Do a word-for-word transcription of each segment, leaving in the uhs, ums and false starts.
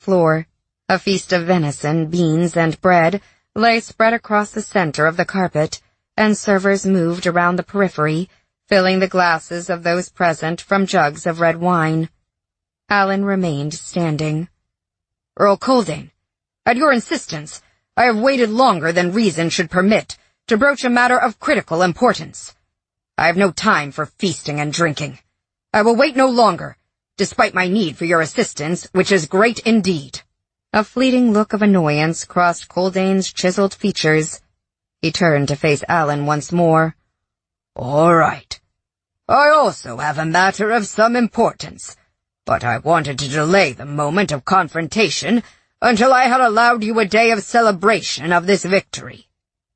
floor. A feast of venison, beans, and bread lay spread across the center of the carpet, and servers moved around the periphery, filling the glasses of those present from jugs of red wine. Alan remained standing. "Earl Coldain, at your insistence, I have waited longer than reason should permit to broach a matter of critical importance. I have no time for feasting and drinking. I will wait no longer, despite my need for your assistance, which is great indeed." A fleeting look of annoyance crossed Coldain's chiseled features. He turned to face Alan once more. "All right. I also have a matter of some importance, but I wanted to delay the moment of confrontation until I had allowed you a day of celebration of this victory.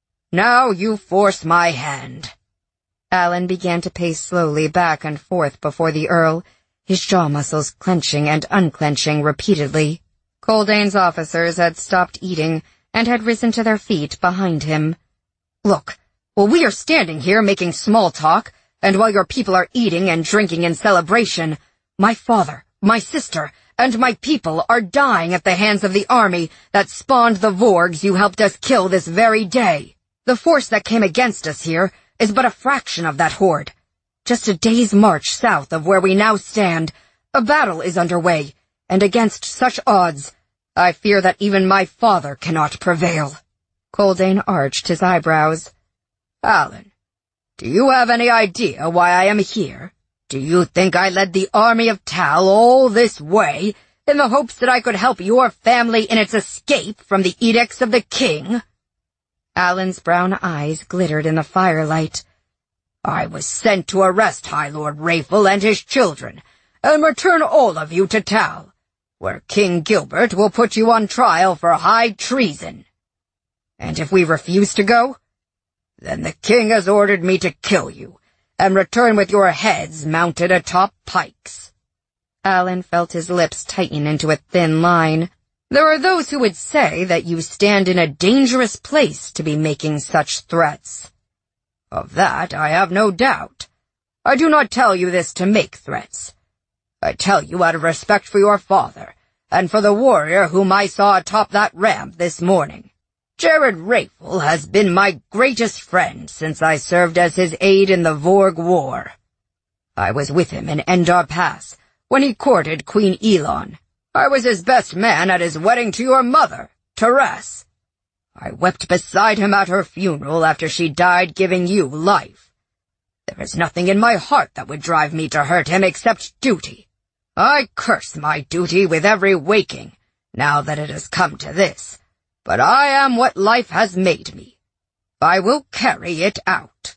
Now you force my hand." Alan began to pace slowly back and forth before the Earl, his jaw muscles clenching and unclenching repeatedly. Coldain's officers had stopped eating and had risen to their feet behind him. "Look, while we are standing here making small talk, and while your people are eating and drinking in celebration, my father, my sister, and my people are dying at the hands of the army that spawned the Vorgs you helped us kill this very day. The force that came against us here is but a fraction of that horde. Just a day's march south of where we now stand, a battle is underway, and against such odds, I fear that even my father cannot prevail." Coldain arched his eyebrows. "Alan, do you have any idea why I am here? Do you think I led the army of Tal all this way in the hopes that I could help your family in its escape from the edicts of the king?" Alan's brown eyes glittered in the firelight. "I was sent to arrest High Lord Raefel and his children, and return all of you to Tal, where King Gilbert will put you on trial for high treason. And if we refuse to go, then the king has ordered me to kill you, and return with your heads mounted atop pikes." Alan felt his lips tighten into a thin line. "There are those who would say that you stand in a dangerous place to be making such threats." "Of that I have no doubt. I do not tell you this to make threats. I tell you out of respect for your father, and for the warrior whom I saw atop that ramp this morning. Jared Raefel has been my greatest friend since I served as his aide in the Vorg War. I was with him in Endar Pass when he courted Queen Elon. I was his best man at his wedding to your mother, Terese. I wept beside him at her funeral after she died giving you life. There is nothing in my heart that would drive me to hurt him except duty. I curse my duty with every waking, now that it has come to this. But I am what life has made me. I will carry it out."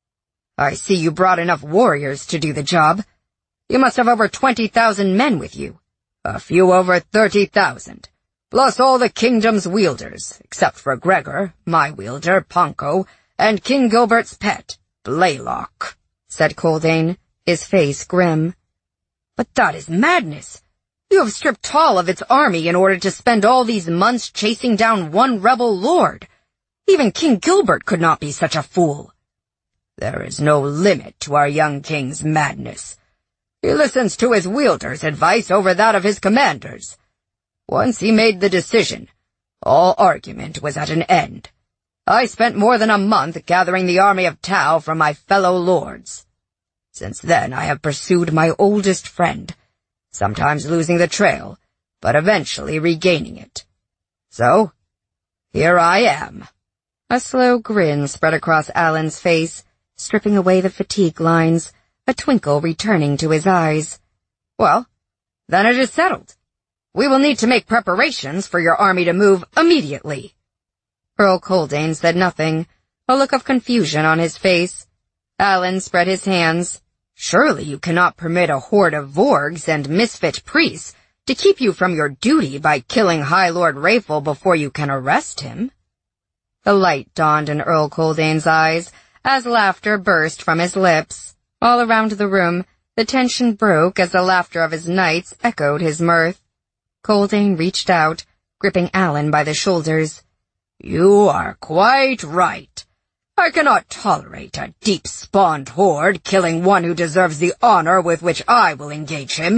"I see you brought enough warriors to do the job. You must have over twenty thousand men with you." "A few over thirty thousand, plus all the kingdom's wielders, except for Gregor, my wielder, Ponko, and King Gilbert's pet, Blaylock," said Coldain, his face grim. "But that is madness. You have stripped Tal of its army in order to spend all these months chasing down one rebel lord. Even King Gilbert could not be such a fool." "There is no limit to our young king's madness. He listens to his wielder's advice over that of his commanders. Once he made the decision, all argument was at an end. I spent more than a month gathering the army of Tal from my fellow lords. Since then I have pursued my oldest friend, sometimes losing the trail, but eventually regaining it. So, here I am." A slow grin spread across Alan's face, stripping away the fatigue lines, a twinkle returning to his eyes. "Well, then it is settled. We will need to make preparations for your army to move immediately." Earl Coldain said nothing, a look of confusion on his face. Alan spread his hands. "Surely you cannot permit a horde of Vorgs and misfit priests to keep you from your duty by killing High Lord Raefel before you can arrest him." The light dawned in Earl Coldain's eyes as laughter burst from his lips. All around the room, the tension broke as the laughter of his knights echoed his mirth. Coldain reached out, gripping Alan by the shoulders. "You are quite right. I cannot tolerate a deep-spawned horde killing one who deserves the honor with which I will engage him.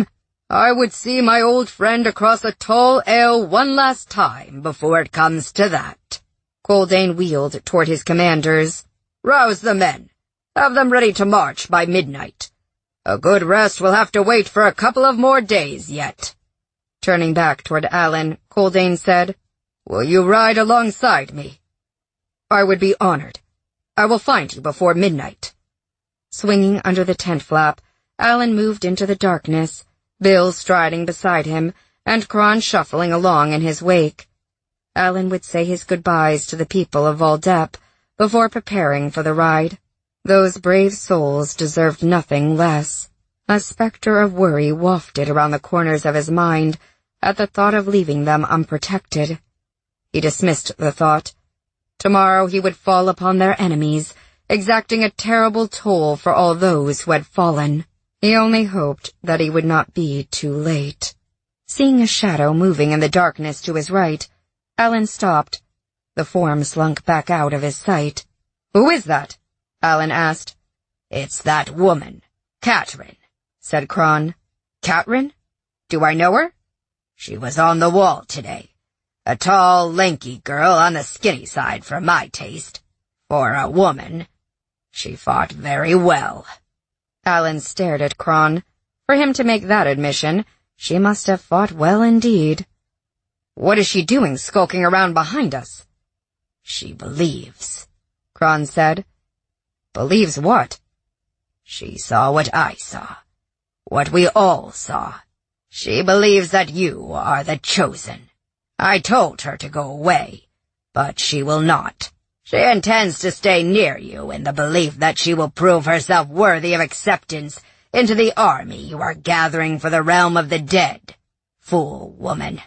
I would see my old friend across a tall ale one last time before it comes to that. Haldane wheeled toward his commanders. Rouse the men. Have them ready to march by midnight. A good rest will have to wait for a couple of more days yet. Turning back toward Alan, Haldane said, Will you ride alongside me? I would be honored. I will find you before midnight. Swinging under the tent flap, Alan moved into the darkness, Bill striding beside him, and Cron shuffling along in his wake. Alan would say his goodbyes to the people of Valdep before preparing for the ride. Those brave souls deserved nothing less. A specter of worry wafted around the corners of his mind at the thought of leaving them unprotected. He dismissed the thought. Tomorrow he would fall upon their enemies, exacting a terrible toll for all those who had fallen. He only hoped that he would not be too late. Seeing a shadow moving in the darkness to his right, Alan stopped. The form slunk back out of his sight. Who is that? Alan asked. It's that woman, Catherine, said Cron. Catherine? Do I know her? She was on the wall today. A tall, lanky girl on the skinny side for my taste. For a woman. She fought very well. Alan stared at Cron. For him to make that admission, she must have fought well indeed. What is she doing skulking around behind us? She believes, Cron said. Believes what? She saw what I saw. What we all saw. She believes that you are the chosen. I told her to go away, but she will not. She intends to stay near you in the belief that she will prove herself worthy of acceptance into the army you are gathering for the realm of the dead. Fool woman.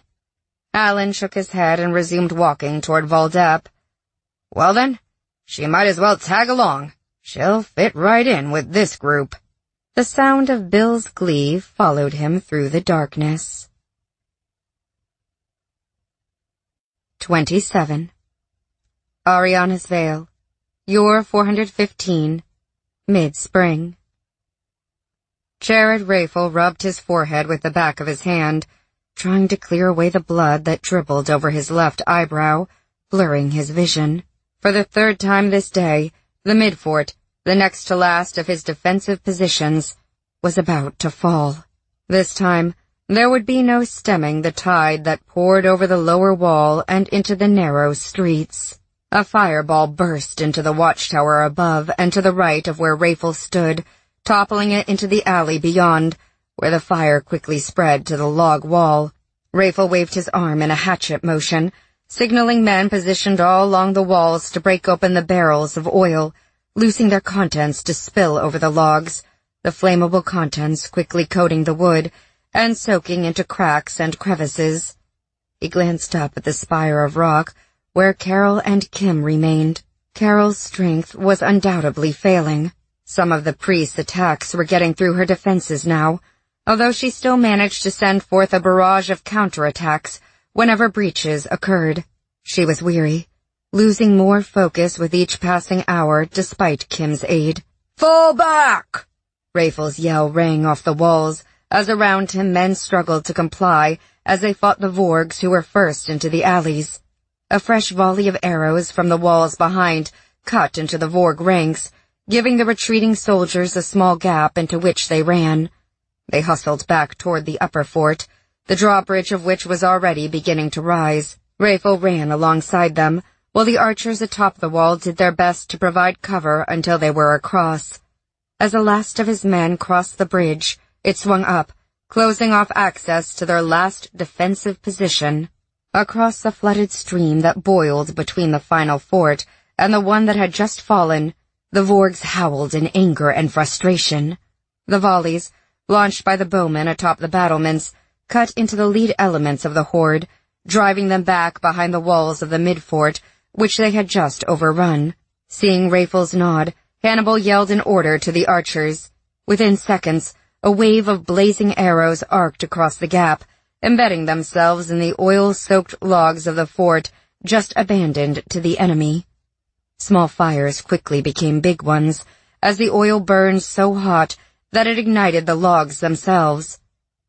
Alan shook his head and resumed walking toward Valdep. Well then, she might as well tag along. She'll fit right in with this group. The sound of Bill's glee followed him through the darkness. twenty-seven. Ariana's Vale. Yor four hundred fifteen. Mid-spring. Jared Rafel rubbed his forehead with the back of his hand, trying to clear away the blood that dribbled over his left eyebrow, blurring his vision. For the third time this day, the midfort, the next to last of his defensive positions, was about to fall. This time, there would be no stemming the tide that poured over the lower wall and into the narrow streets. A fireball burst into the watchtower above and to the right of where Rafel stood, toppling it into the alley beyond, where the fire quickly spread to the log wall. Rafel waved his arm in a hatchet motion, signaling men positioned all along the walls to break open the barrels of oil, loosing their contents to spill over the logs, the flammable contents quickly coating the wood and soaking into cracks and crevices. He glanced up at the spire of rock where Carol and Kim remained. Carol's strength was undoubtedly failing. Some of the priest's attacks were getting through her defenses now, although she still managed to send forth a barrage of counterattacks whenever breaches occurred. She was weary, losing more focus with each passing hour despite Kim's aid. Fall back! Rafel's yell rang off the walls, as around him men struggled to comply as they fought the Vorgs who were first into the alleys. A fresh volley of arrows from the walls behind cut into the Vorg ranks, giving the retreating soldiers a small gap into which they ran. They hustled back toward the upper fort, the drawbridge of which was already beginning to rise. Rafel ran alongside them, while the archers atop the wall did their best to provide cover until they were across. As the last of his men crossed the bridge, it swung up, closing off access to their last defensive position. Across the flooded stream that boiled between the final fort and the one that had just fallen, the Vorgs howled in anger and frustration. The volleys, launched by the bowmen atop the battlements, cut into the lead elements of the horde, driving them back behind the walls of the mid-fort, which they had just overrun. Seeing Rafel's nod, Hannibal yelled an order to the archers. Within seconds, a wave of blazing arrows arced across the gap, embedding themselves in the oil-soaked logs of the fort just abandoned to the enemy. Small fires quickly became big ones, as the oil burned so hot that it ignited the logs themselves.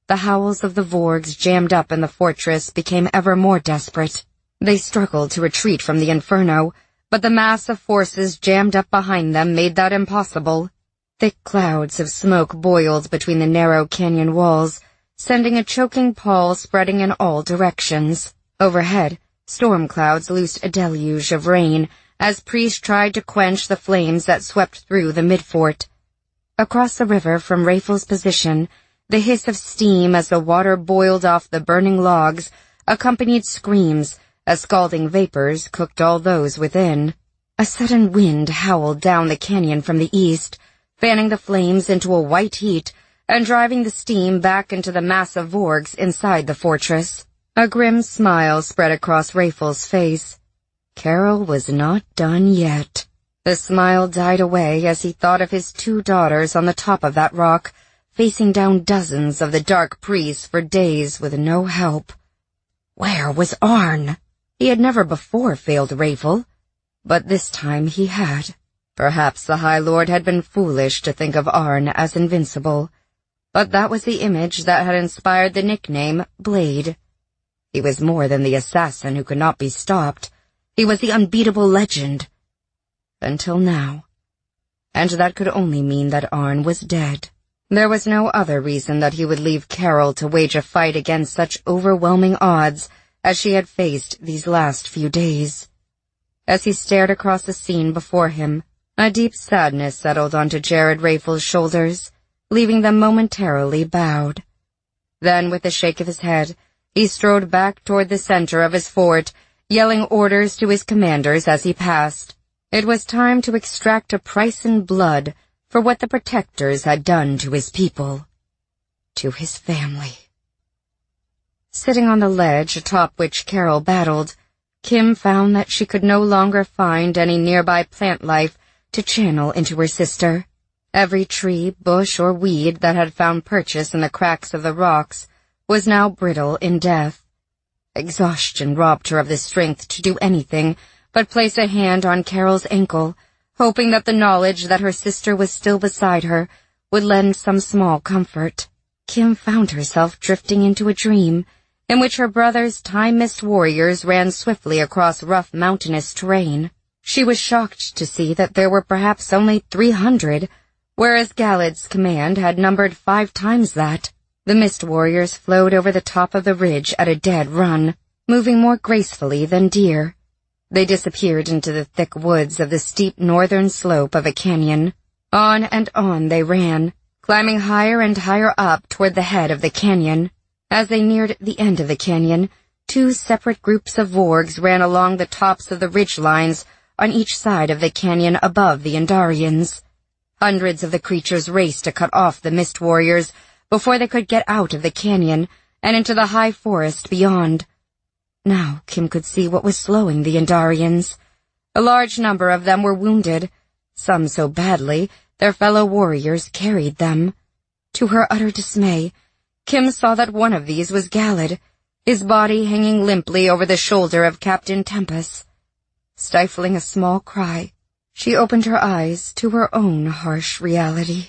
The howls of the Vorgs jammed up in the fortress became ever more desperate. They struggled to retreat from the inferno, but the mass of forces jammed up behind them made that impossible. Thick clouds of smoke boiled between the narrow canyon walls, sending a choking pall spreading in all directions. Overhead, storm clouds loosed a deluge of rain as Priest tried to quench the flames that swept through the mid-fort. Across the river from Rafel's position, the hiss of steam as the water boiled off the burning logs accompanied screams as scalding vapors cooked all those within. A sudden wind howled down the canyon from the east, fanning the flames into a white heat and driving the steam back into the mass of Vorgs inside the fortress. A grim smile spread across Rafel's face. Carol was not done yet. The smile died away as he thought of his two daughters on the top of that rock, facing down dozens of the dark priests for days with no help. Where was Arn? He had never before failed Rafel, but this time he had. Perhaps the High Lord had been foolish to think of Arn as invincible, but that was the image that had inspired the nickname Blade. He was more than the assassin who could not be stopped. He was the unbeatable legend. Until now. And that could only mean that Arn was dead. There was no other reason that he would leave Carol to wage a fight against such overwhelming odds as she had faced these last few days. As he stared across the scene before him, a deep sadness settled onto Jared Rafel's shoulders, leaving them momentarily bowed. Then, with a shake of his head, he strode back toward the center of his fort, yelling orders to his commanders as he passed. It was time to extract a price in blood for what the protectors had done to his people, to his family. Sitting on the ledge atop which Carol battled, Kim found that she could no longer find any nearby plant life to channel into her sister. Every tree, bush, or weed that had found purchase in the cracks of the rocks was now brittle in death. Exhaustion robbed her of the strength to do anything but place a hand on Carol's ankle, hoping that the knowledge that her sister was still beside her would lend some small comfort. Kim found herself drifting into a dream in which her brother's time-missed warriors ran swiftly across rough mountainous terrain. She was shocked to see that there were perhaps only three hundred, whereas Galad's command had numbered five times that. The mist warriors flowed over the top of the ridge at a dead run, moving more gracefully than deer. They disappeared into the thick woods of the steep northern slope of a canyon. On and on they ran, climbing higher and higher up toward the head of the canyon. As they neared the end of the canyon, two separate groups of Vorgs ran along the tops of the ridge lines on each side of the canyon above the Andarians. Hundreds of the creatures raced to cut off the mist warriors before they could get out of the canyon and into the high forest beyond. Now Kim could see what was slowing the Andarians. A large number of them were wounded, some so badly their fellow warriors carried them. To her utter dismay, Kim saw that one of these was Galad, his body hanging limply over the shoulder of Captain Tempest. Stifling a small cry, she opened her eyes to her own harsh reality.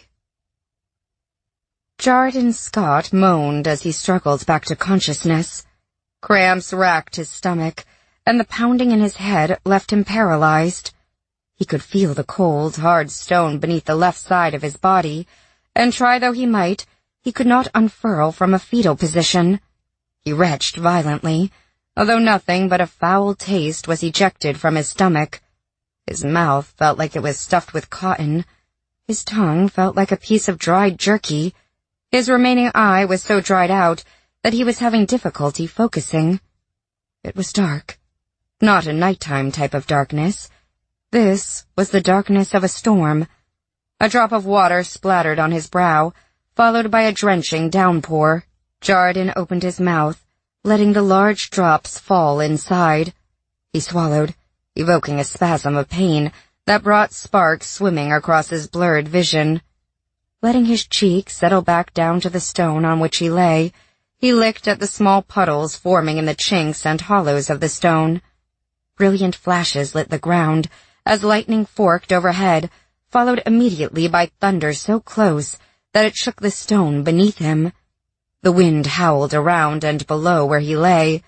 Jarden Scott moaned as he struggled back to consciousness. Cramps racked his stomach, and the pounding in his head left him paralyzed. He could feel the cold, hard stone beneath the left side of his body, and try though he might, he could not unfurl from a fetal position. He retched violently, although nothing but a foul taste was ejected from his stomach. His mouth felt like it was stuffed with cotton. His tongue felt like a piece of dried jerky. His remaining eye was so dried out that he was having difficulty focusing. It was dark. Not a nighttime type of darkness. This was the darkness of a storm. A drop of water splattered on his brow, followed by a drenching downpour. Jarden opened his mouth, letting the large drops fall inside. He swallowed, evoking a spasm of pain that brought sparks swimming across his blurred vision. Letting his cheek settle back down to the stone on which he lay, he licked at the small puddles forming in the chinks and hollows of the stone. Brilliant flashes lit the ground as lightning forked overhead, followed immediately by thunder so close that it shook the stone beneath him. The wind howled around and below where he lay.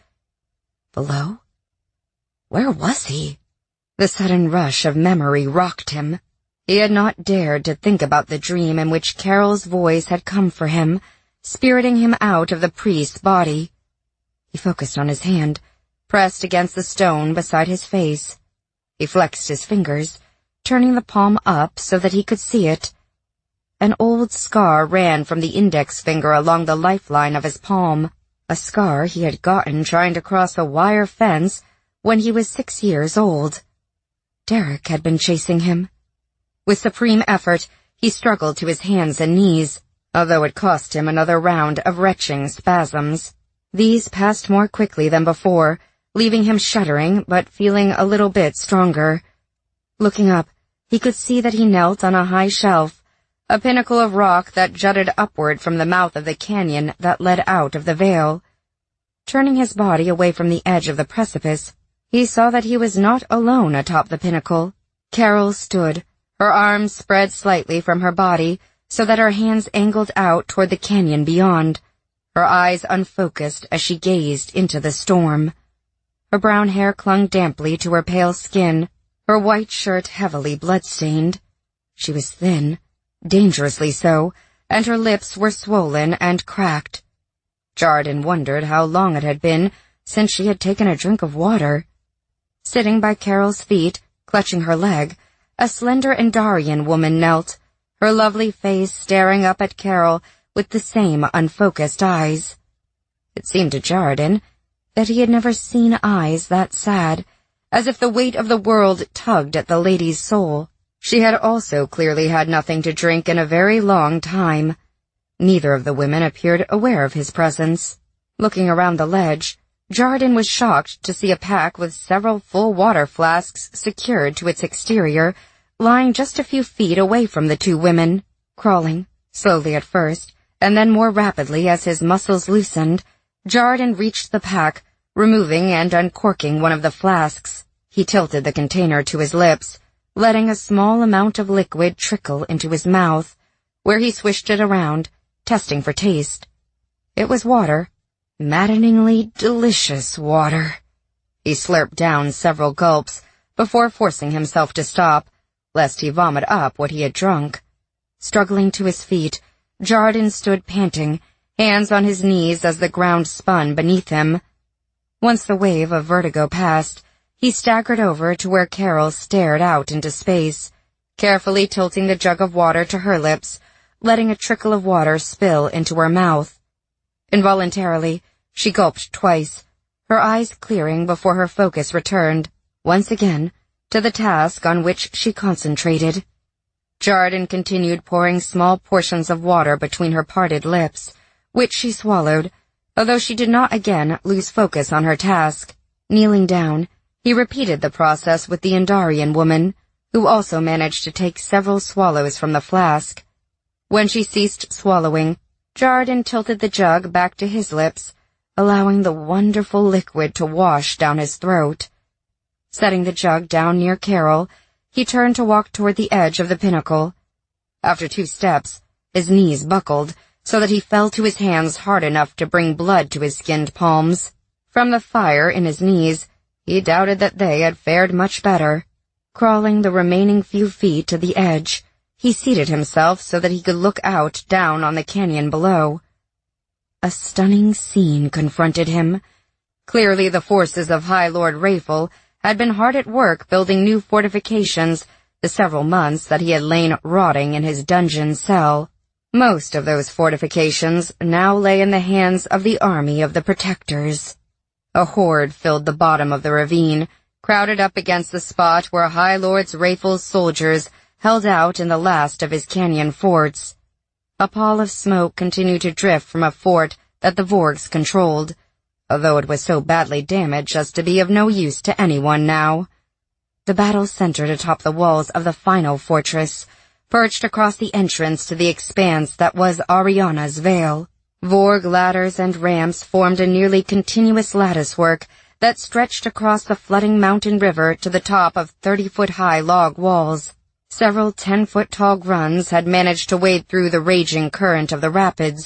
Below? Where was he? The sudden rush of memory rocked him. He had not dared to think about the dream in which Carol's voice had come for him, spiriting him out of the priest's body. He focused on his hand, pressed against the stone beside his face. He flexed his fingers, turning the palm up so that he could see it. An old scar ran from the index finger along the lifeline of his palm, a scar he had gotten trying to cross a wire fence when he was six years old. Derek had been chasing him. With supreme effort, he struggled to his hands and knees, although it cost him another round of retching spasms. These passed more quickly than before, leaving him shuddering but feeling a little bit stronger. Looking up, he could see that he knelt on a high shelf, a pinnacle of rock that jutted upward from the mouth of the canyon that led out of the vale. Turning his body away from the edge of the precipice, he saw that he was not alone atop the pinnacle. Carol stood, her arms spread slightly from her body so that her hands angled out toward the canyon beyond, her eyes unfocused as she gazed into the storm. Her brown hair clung damply to her pale skin, her white shirt heavily blood-stained. She was thin, dangerously so, and her lips were swollen and cracked. Jarden wondered how long it had been since she had taken a drink of water. Sitting by Carol's feet, clutching her leg, a slender Endarian woman knelt, her lovely face staring up at Carol with the same unfocused eyes. It seemed to Jarden that he had never seen eyes that sad, as if the weight of the world tugged at the lady's soul. She had also clearly had nothing to drink in a very long time. Neither of the women appeared aware of his presence. Looking around the ledge, Jarden was shocked to see a pack with several full water flasks secured to its exterior, lying just a few feet away from the two women. Crawling, slowly at first, and then more rapidly as his muscles loosened, Jarden reached the pack, removing and uncorking one of the flasks. He tilted the container to his lips, letting a small amount of liquid trickle into his mouth, where he swished it around, testing for taste. It was water. Maddeningly delicious water. He slurped down several gulps before forcing himself to stop, lest he vomit up what he had drunk. Struggling to his feet, Jarden stood panting, hands on his knees as the ground spun beneath him. Once the wave of vertigo passed, he staggered over to where Carol stared out into space, carefully tilting the jug of water to her lips, letting a trickle of water spill into her mouth. Involuntarily, she gulped twice, her eyes clearing before her focus returned, once again, to the task on which she concentrated. Jarden continued pouring small portions of water between her parted lips, which she swallowed, although she did not again lose focus on her task. Kneeling down, he repeated the process with the Endarian woman, who also managed to take several swallows from the flask. When she ceased swallowing, Jarden tilted the jug back to his lips, allowing the wonderful liquid to wash down his throat. Setting the jug down near Carol, he turned to walk toward the edge of the pinnacle. After two steps, his knees buckled, so that he fell to his hands hard enough to bring blood to his skinned palms. From the fire in his knees, he doubted that they had fared much better. Crawling the remaining few feet to the edge, he seated himself so that he could look out down on the canyon below. A stunning scene confronted him. Clearly the forces of High Lord Rayful had been hard at work building new fortifications the several months that he had lain rotting in his dungeon cell. Most of those fortifications now lay in the hands of the army of the Protectors. A horde filled the bottom of the ravine, crowded up against the spot where High Lord Rayful's soldiers held out in the last of his canyon forts. A pall of smoke continued to drift from a fort that the Vorgs controlled, although it was so badly damaged as to be of no use to anyone now. The battle centered atop the walls of the final fortress, perched across the entrance to the expanse that was Ariana's Vale. Vorg ladders and ramps formed a nearly continuous latticework that stretched across the flooding mountain river to the top of thirty-foot-high log walls. Several ten-foot-tall gruns had managed to wade through the raging current of the rapids,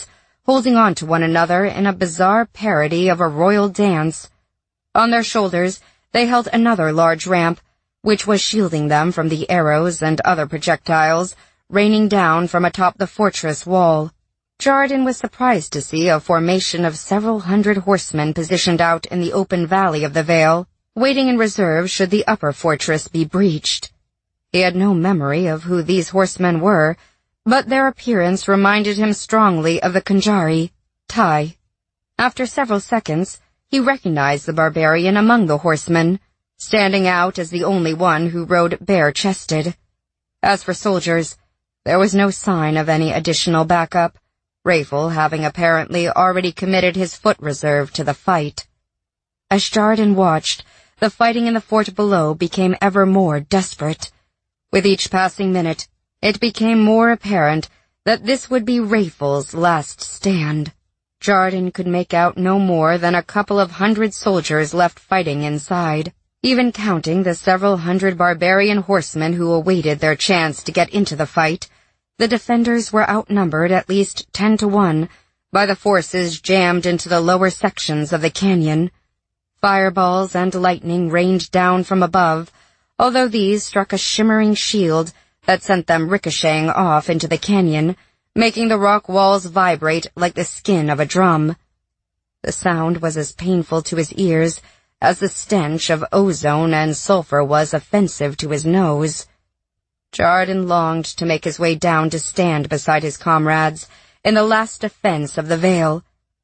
holding on to one another in a bizarre parody of a royal dance. On their shoulders, they held another large ramp, which was shielding them from the arrows and other projectiles raining down from atop the fortress wall. Jarden was surprised to see a formation of several hundred horsemen positioned out in the open valley of the Vale, waiting in reserve should the upper fortress be breached. He had no memory of who these horsemen were, but their appearance reminded him strongly of the Khanjari, Tai. After several seconds, he recognized the barbarian among the horsemen, standing out as the only one who rode bare-chested. As for soldiers, there was no sign of any additional backup, Rafel having apparently already committed his foot reserve to the fight. As Jarden watched, the fighting in the fort below became ever more desperate. With each passing minute, it became more apparent that this would be Rafel's last stand. Jarden could make out no more than a couple of hundred soldiers left fighting inside. Even counting the several hundred barbarian horsemen who awaited their chance to get into the fight, the defenders were outnumbered at least ten to one by the forces jammed into the lower sections of the canyon. Fireballs and lightning rained down from above, although these struck a shimmering shield that sent them ricocheting off into the canyon, making the rock walls vibrate like the skin of a drum. The sound was as painful to his ears as the stench of ozone and sulfur was offensive to his nose. Jarden longed to make his way down to stand beside his comrades in the last defense of the Vale,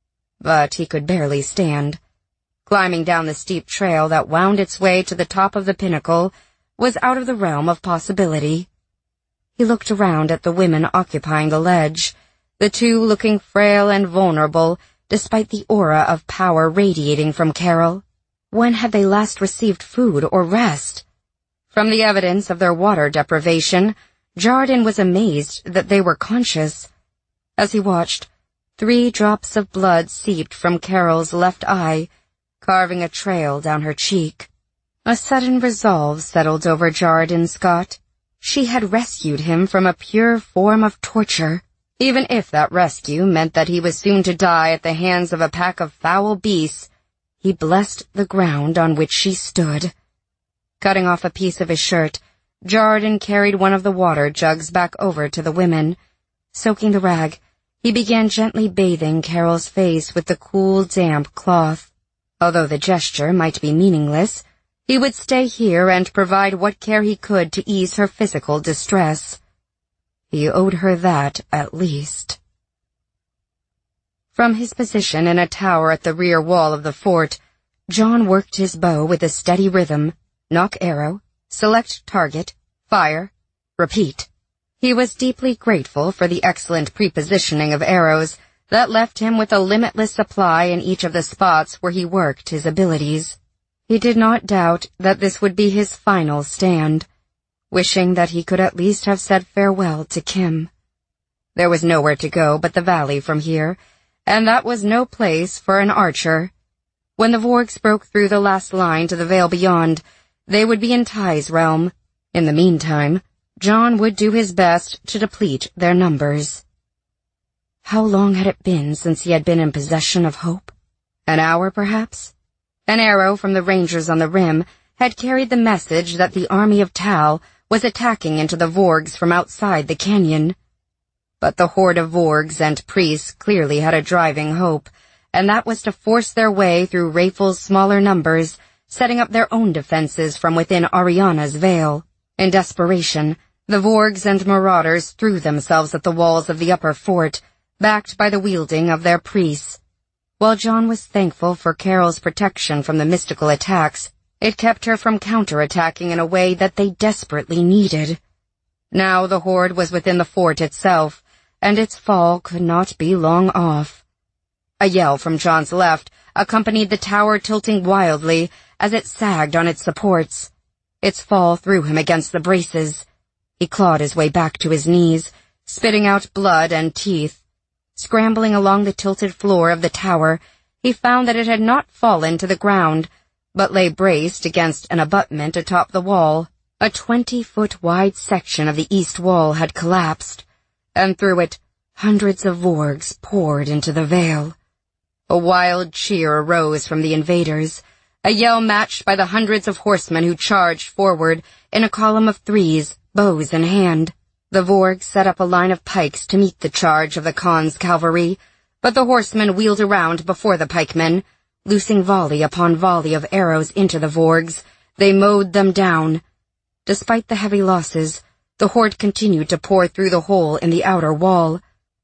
but he could barely stand. Climbing down the steep trail that wound its way to the top of the pinnacle was out of the realm of possibility. He looked around at the women occupying the ledge, the two looking frail and vulnerable despite the aura of power radiating from Carol. When had they last received food or rest? From the evidence of their water deprivation, Jarden was amazed that they were conscious. As he watched, three drops of blood seeped from Carol's left eye, carving a trail down her cheek. A sudden resolve settled over Jarden Scott. She had rescued him from a pure form of torture, even if that rescue meant that he was soon to die at the hands of a pack of foul beasts. He blessed the ground on which she stood. Cutting off a piece of his shirt, Jarden carried one of the water jugs back over to the women. Soaking the rag, he began gently bathing Carol's face with the cool, damp cloth. Although the gesture might be meaningless, he would stay here and provide what care he could to ease her physical distress. He owed her that, at least. From his position in a tower at the rear wall of the fort, John worked his bow with a steady rhythm. Nock arrow, select target, fire, repeat. He was deeply grateful for the excellent prepositioning of arrows that left him with a limitless supply in each of the spots where he worked his abilities. He did not doubt that this would be his final stand, wishing that he could at least have said farewell to Kim. There was nowhere to go but the valley from here, and that was no place for an archer. When the Vorgs broke through the last line to the Vale beyond, they would be in Ty's realm. In the meantime, John would do his best to deplete their numbers. How long had it been since he had been in possession of hope? An hour, perhaps? An arrow from the rangers on the rim had carried the message that the army of Tal was attacking into the Vorgs from outside the canyon. But the horde of Vorgs and priests clearly had a driving hope, and that was to force their way through Rafel's smaller numbers, setting up their own defenses from within Ariana's Vale. In desperation, the Vorgs and marauders threw themselves at the walls of the upper fort, backed by the wielding of their priests. While John was thankful for Carol's protection from the mystical attacks, it kept her from counterattacking in a way that they desperately needed. Now the horde was within the fort itself, and its fall could not be long off. A yell from John's left accompanied the tower tilting wildly as it sagged on its supports. Its fall threw him against the braces. He clawed his way back to his knees, spitting out blood and teeth. Scrambling along the tilted floor of the tower, he found that it had not fallen to the ground, but lay braced against an abutment atop the wall. A twenty-foot wide section of the east wall had collapsed, and through it, hundreds of Vorgs poured into the vale. A wild cheer arose from the invaders, a yell matched by the hundreds of horsemen who charged forward in a column of threes, bows in hand. The Vorgs set up a line of pikes to meet the charge of the Khan's cavalry, but the horsemen wheeled around before the pikemen. Loosing volley upon volley of arrows into the Vorgs, they mowed them down. Despite the heavy losses, the horde continued to pour through the hole in the outer wall.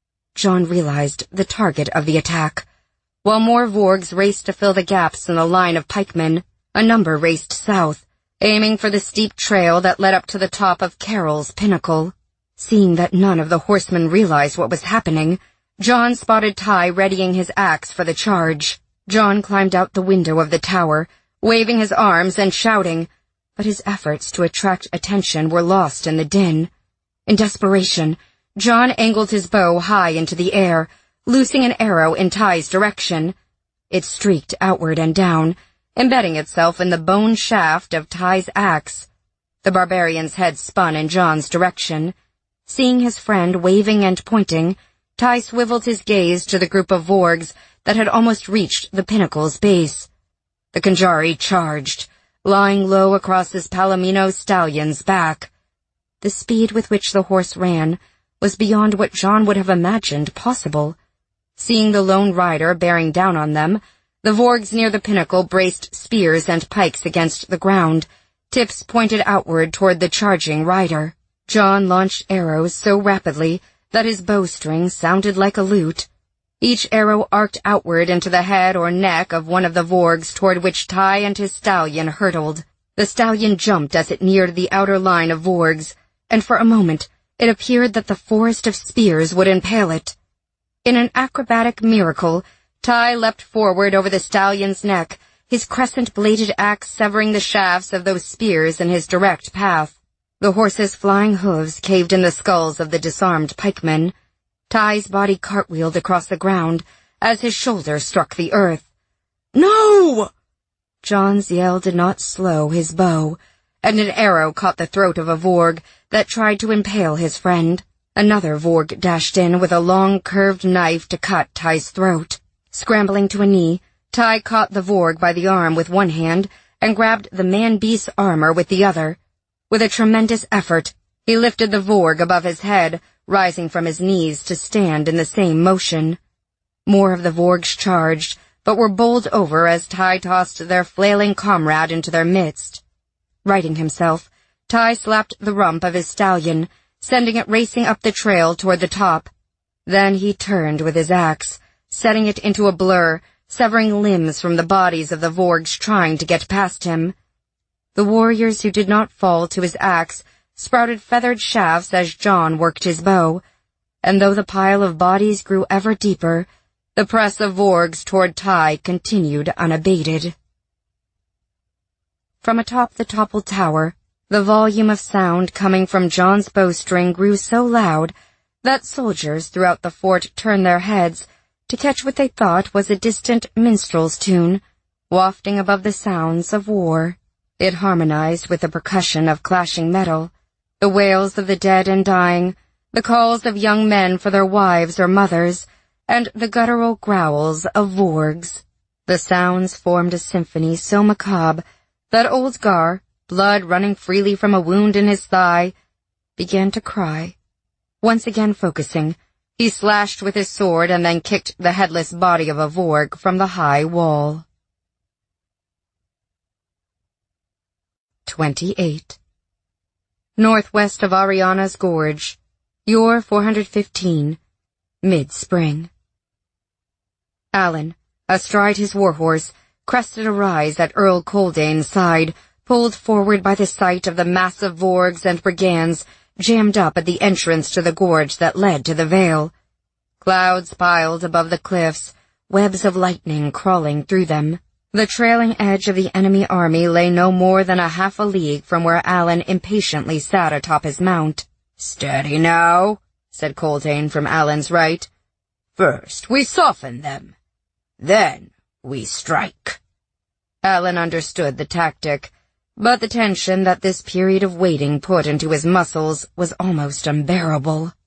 Jon realized the target of the attack. While more Vorgs raced to fill the gaps in the line of pikemen, a number raced south, aiming for the steep trail that led up to the top of Carroll's pinnacle. Seeing that none of the horsemen realized what was happening, Jon spotted Ty readying his axe for the charge. Jon climbed out the window of the tower, waving his arms and shouting, but his efforts to attract attention were lost in the din. In desperation, Jon angled his bow high into the air, loosing an arrow in Ty's direction. It streaked outward and down, embedding itself in the bone shaft of Ty's axe. The barbarian's head spun in Jon's direction. Seeing his friend waving and pointing, Ty swiveled his gaze to the group of Vorgs that had almost reached the pinnacle's base. The Khanjari charged, lying low across his Palomino stallion's back. The speed with which the horse ran was beyond what Jon would have imagined possible. Seeing the lone rider bearing down on them, the Vorgs near the pinnacle braced spears and pikes against the ground, tips pointed outward toward the charging rider. Jon launched arrows so rapidly that his bowstring sounded like a lute. Each arrow arced outward into the head or neck of one of the Vorgs toward which Ty and his stallion hurtled. The stallion jumped as it neared the outer line of Vorgs, and for a moment it appeared that the forest of spears would impale it. In an acrobatic miracle, Ty leapt forward over the stallion's neck, his crescent-bladed axe severing the shafts of those spears in his direct path. The horse's flying hooves caved in the skulls of the disarmed pikemen. Ty's body cartwheeled across the ground as his shoulder struck the earth. "No!" Jon's yell did not slow his bow, and an arrow caught the throat of a Vorg that tried to impale his friend. Another Vorg dashed in with a long, curved knife to cut Ty's throat. Scrambling to a knee, Ty caught the Vorg by the arm with one hand and grabbed the man-beast's armor with the other. With a tremendous effort, he lifted the Vorg above his head, rising from his knees to stand in the same motion. More of the Vorgs charged, but were bowled over as Ty tossed their flailing comrade into their midst. Righting himself, Ty slapped the rump of his stallion, sending it racing up the trail toward the top. Then he turned with his axe, setting it into a blur, severing limbs from the bodies of the Vorgs trying to get past him. The warriors who did not fall to his axe sprouted feathered shafts as Jon worked his bow, and though the pile of bodies grew ever deeper, the press of Vorgs toward Ty continued unabated. From atop the toppled tower, the volume of sound coming from Jon's bowstring grew so loud that soldiers throughout the fort turned their heads to catch what they thought was a distant minstrel's tune, wafting above the sounds of war. It harmonized with the percussion of clashing metal, the wails of the dead and dying, the calls of young men for their wives or mothers, and the guttural growls of Vorgs. The sounds formed a symphony so macabre that old Gar, blood running freely from a wound in his thigh, began to cry. Once again focusing, he slashed with his sword and then kicked the headless body of a Vorg from the high wall. twenty-eight. Northwest of Ariana's Gorge, Yor four hundred fifteen, mid-spring. Allen, astride his warhorse, crested a rise at Earl Coldane's side, pulled forward by the sight of the massive Vorgs and brigands jammed up at the entrance to the gorge that led to the vale. Clouds piled above the cliffs, webs of lightning crawling through them. The trailing edge of the enemy army lay no more than a half a league from where Allen impatiently sat atop his mount. "Steady now," said Coldane from Allen's right. "First we soften them. Then we strike." Allen understood the tactic, but the tension that this period of waiting put into his muscles was almost unbearable.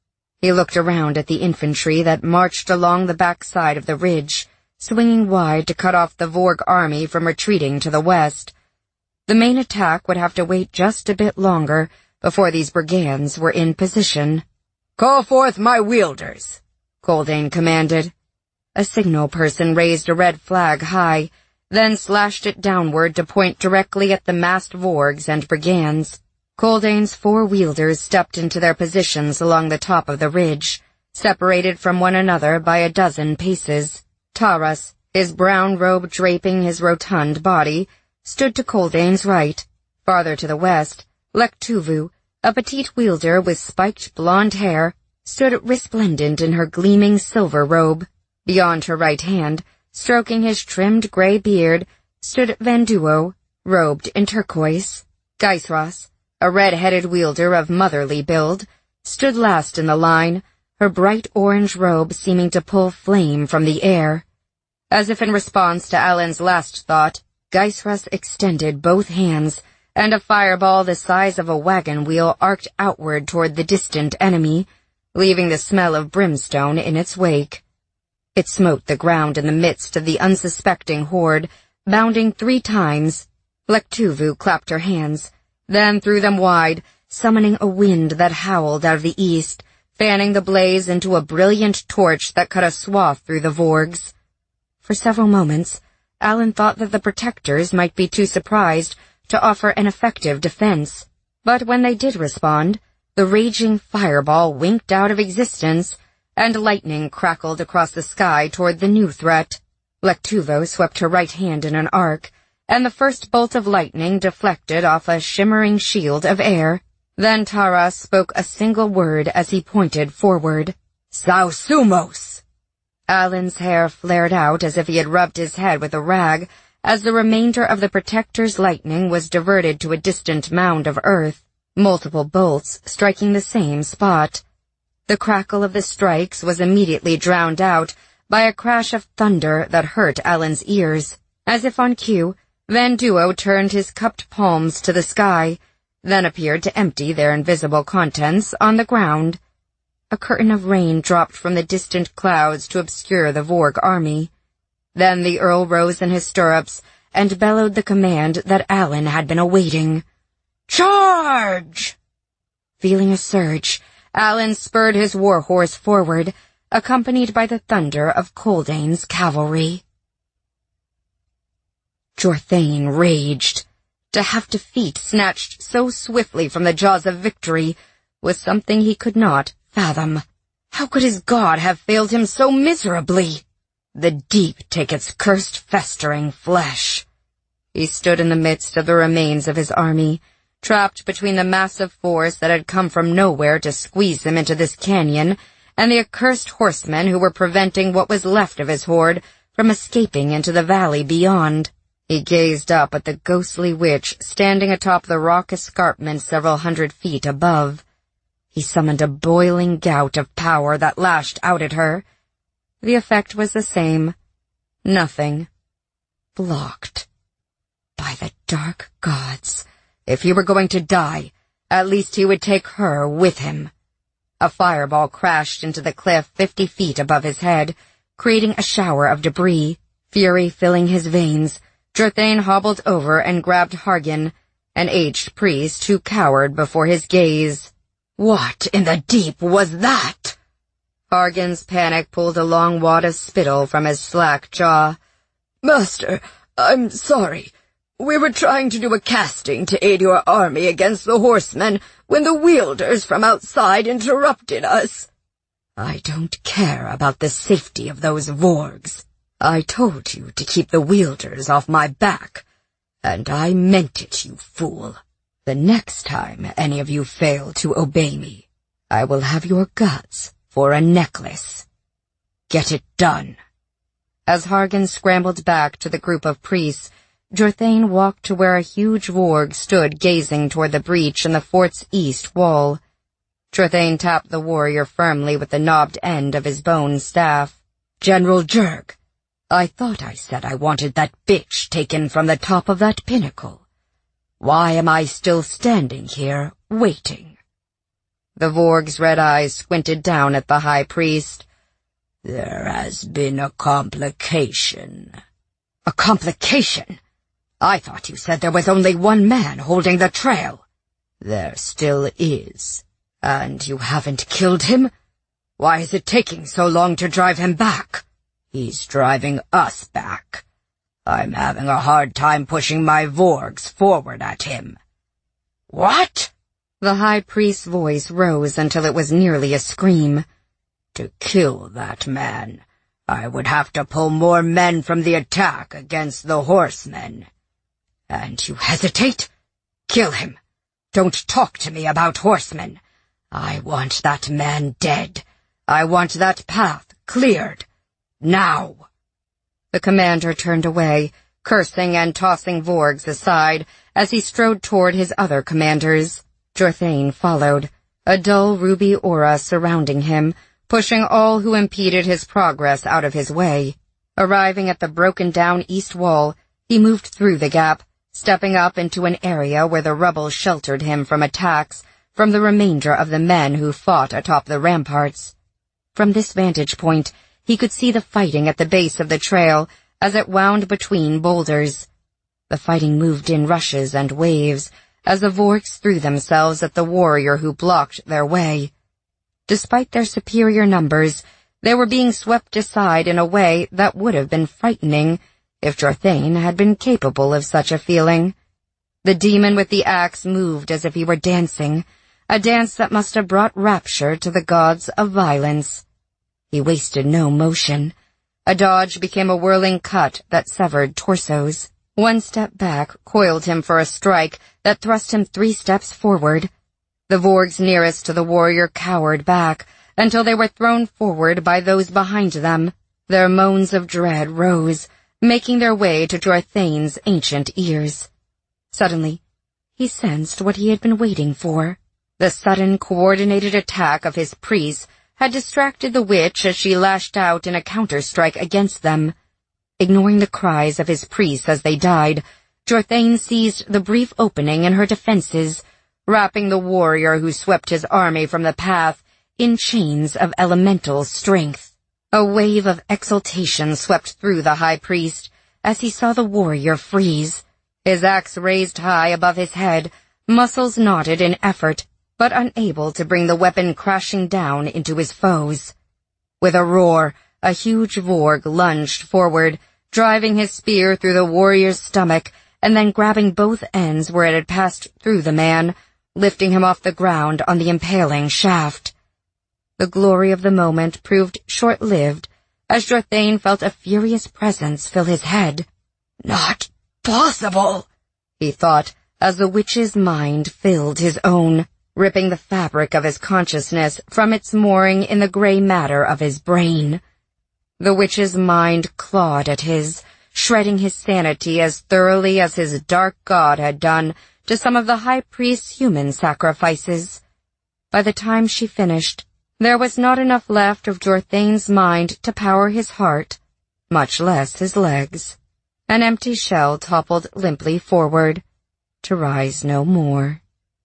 He looked around at the infantry that marched along the backside of the ridge, swinging wide to cut off the Vorg army from retreating to the west. The main attack would have to wait just a bit longer before these brigands were in position. "Call forth my wielders," Koldane commanded. A signal person raised a red flag high, then slashed it downward to point directly at the massed Vorgs and brigands. Koldane's four wielders stepped into their positions along the top of the ridge, separated from one another by a dozen paces. Taras, his brown robe draping his rotund body, stood to Koldane's right. Farther to the west, Lektuvu, a petite wielder with spiked blonde hair, stood resplendent in her gleaming silver robe. Beyond her right hand, stroking his trimmed gray beard, stood Vanduo, robed in turquoise. Geisras, a red-headed wielder of motherly build, stood last in the line, her bright orange robe seeming to pull flame from the air. As if in response to Alan's last thought, Geisras extended both hands, and a fireball the size of a wagon wheel arced outward toward the distant enemy, leaving the smell of brimstone in its wake. It smote the ground in the midst of the unsuspecting horde, bounding three times. Lektuvu clapped her hands, then threw them wide, summoning a wind that howled out of the east, fanning the blaze into a brilliant torch that cut a swath through the Vorgs. For several moments, Alan thought that the protectors might be too surprised to offer an effective defense, but when they did respond, the raging fireball winked out of existence, and lightning crackled across the sky toward the new threat. Lektuvo swept her right hand in an arc, and the first bolt of lightning deflected off a shimmering shield of air. Then Taras spoke a single word as he pointed forward. "Sausumos!" Alan's hair flared out as if he had rubbed his head with a rag, as the remainder of the Protector's lightning was diverted to a distant mound of earth, multiple bolts striking the same spot. The crackle of the strikes was immediately drowned out by a crash of thunder that hurt Alan's ears. As if on cue, Vanduo turned his cupped palms to the sky, then appeared to empty their invisible contents on the ground. A curtain of rain dropped from the distant clouds to obscure the Vorg army. Then the Earl rose in his stirrups and bellowed the command that Alan had been awaiting. "Charge!" Feeling a surge, Alan spurred his warhorse forward, accompanied by the thunder of Koldane's cavalry. Jorthane raged. To have defeat snatched so swiftly from the jaws of victory was something he could not fathom. How could his god have failed him so miserably? The deep take its cursed festering flesh. He stood in the midst of the remains of his army, trapped between the massive force that had come from nowhere to squeeze him into this canyon, and the accursed horsemen who were preventing what was left of his horde from escaping into the valley beyond. He gazed up at the ghostly witch standing atop the rock escarpment several hundred feet above. He summoned a boiling gout of power that lashed out at her. The effect was the same. Nothing. Blocked. By the dark gods, if he were going to die, at least he would take her with him. A fireball crashed into the cliff fifty feet above his head, creating a shower of debris. Fury filling his veins, Jorthane hobbled over and grabbed Hargan, an aged priest who cowered before his gaze. "What in the deep was that?" Hargan's panic pulled a long wad of spittle from his slack jaw. "Master, I'm sorry. We were trying to do a casting to aid your army against the horsemen when the wielders from outside interrupted us." "I don't care about the safety of those Vorgs. I told you to keep the wielders off my back, and I meant it, you fool. The next time any of you fail to obey me, I will have your guts for a necklace. Get it done." As Hargan scrambled back to the group of priests, Jorthane walked to where a huge Vorg stood gazing toward the breach in the fort's east wall. Jorthane tapped the warrior firmly with the knobbed end of his bone staff. "General Jerg, I thought I said I wanted that bitch taken from the top of that pinnacle. Why am I still standing here, waiting?" The Vorg's red eyes squinted down at the high priest. "There has been a complication." "A complication? I thought you said there was only one man holding the trail." "There still is." "And you haven't killed him? Why is it taking so long to drive him back?" "He's driving us back. I'm having a hard time pushing my Vorgs forward at him." "What?" The high priest's voice rose until it was nearly a scream. "To kill that man, I would have to pull more men from the attack against the horsemen." "And you hesitate? Kill him. Don't talk to me about horsemen. I want that man dead. I want that path cleared. Now." The commander turned away, cursing and tossing Vorgs aside as he strode toward his other commanders. Jorthain followed, a dull ruby aura surrounding him, pushing all who impeded his progress out of his way. Arriving at the broken-down east wall, he moved through the gap, stepping up into an area where the rubble sheltered him from attacks from the remainder of the men who fought atop the ramparts. From this vantage point, he could see the fighting at the base of the trail as it wound between boulders. The fighting moved in rushes and waves as the Vorgs threw themselves at the warrior who blocked their way. Despite their superior numbers, they were being swept aside in a way that would have been frightening if Jorthain had been capable of such a feeling. The demon with the axe moved as if he were dancing, a dance that must have brought rapture to the gods of violence. He wasted no motion. A dodge became a whirling cut that severed torsos. One step back coiled him for a strike that thrust him three steps forward. The Vorgs nearest to the warrior cowered back until they were thrown forward by those behind them. Their moans of dread rose, making their way to Jorthain's ancient ears. Suddenly, he sensed what he had been waiting for. The sudden, coordinated attack of his priests had distracted the witch as she lashed out in a counter-strike against them. Ignoring the cries of his priests as they died, Jorthain seized the brief opening in her defenses, wrapping the warrior who swept his army from the path in chains of elemental strength. A wave of exultation swept through the high priest as he saw the warrior freeze, his axe raised high above his head, muscles knotted in effort, but unable to bring the weapon crashing down into his foes. With a roar, a huge Vorg lunged forward, driving his spear through the warrior's stomach and then grabbing both ends where it had passed through the man, lifting him off the ground on the impaling shaft. The glory of the moment proved short-lived, as Jorthain felt a furious presence fill his head. "Not possible," he thought, as the witch's mind filled his own, ripping the fabric of his consciousness from its mooring in the gray matter of his brain. The witch's mind clawed at his, shredding his sanity as thoroughly as his dark god had done to some of the high priest's human sacrifices. By the time she finished, there was not enough left of Jorthain's mind to power his heart, much less his legs. An empty shell toppled limply forward, to rise no more.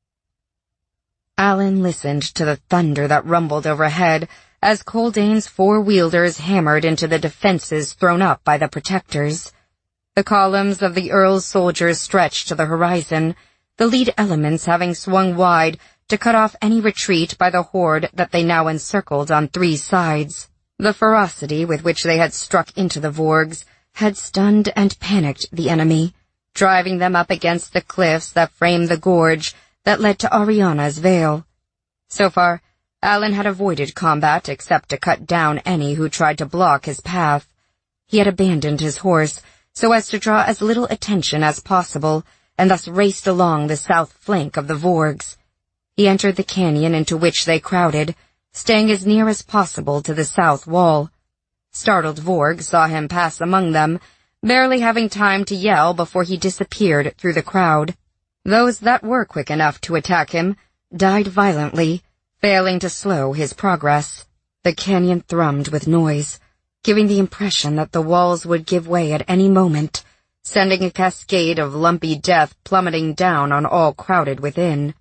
Alan listened to the thunder that rumbled overhead as Coldane's four wielders hammered into the defenses thrown up by the protectors. The columns of the Earl's soldiers stretched to the horizon, the lead elements having swung wide to cut off any retreat by the horde that they now encircled on three sides. The ferocity with which they had struck into the Vorgs had stunned and panicked the enemy, driving them up against the cliffs that framed the gorge that led to Ariana's Vale. So far, Alan had avoided combat except to cut down any who tried to block his path. He had abandoned his horse so as to draw as little attention as possible, and thus raced along the south flank of the Vorgs. He entered the canyon into which they crowded, staying as near as possible to the south wall. Startled Vorgs saw him pass among them, barely having time to yell before he disappeared through the crowd. Those that were quick enough to attack him died violently, failing to slow his progress. The canyon thrummed with noise, giving the impression that the walls would give way at any moment, sending a cascade of lumpy death plummeting down on all crowded within.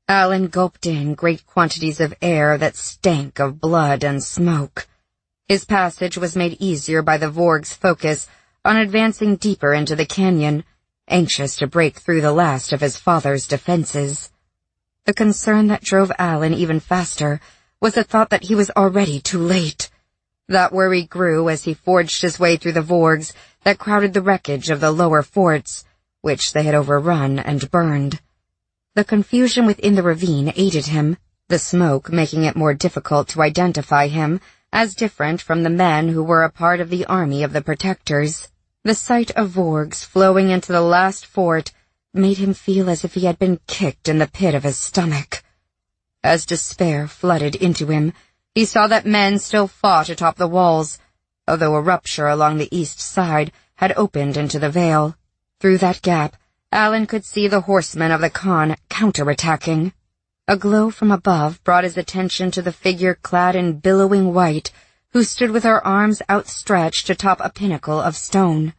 Alan gulped in great quantities of air that stank of blood and smoke. His passage was made easier by the Vorg's focus on advancing deeper into the canyon, anxious to break through the last of his father's defenses. The concern that drove Alan even faster was the thought that he was already too late. That worry grew as he forged his way through the Vorgs that crowded the wreckage of the lower forts, which they had overrun and burned. The confusion within the ravine aided him, the smoke making it more difficult to identify him as different from the men who were a part of the army of the Protectors. The sight of Vorgs flowing into the last fort made him feel as if he had been kicked in the pit of his stomach. As despair flooded into him, he saw that men still fought atop the walls, although a rupture along the east side had opened into the vale. Through that gap, Alan could see the horsemen of the Khan counterattacking. A glow from above brought his attention to the figure clad in billowing white, who stood with her arms outstretched atop a pinnacle of stone.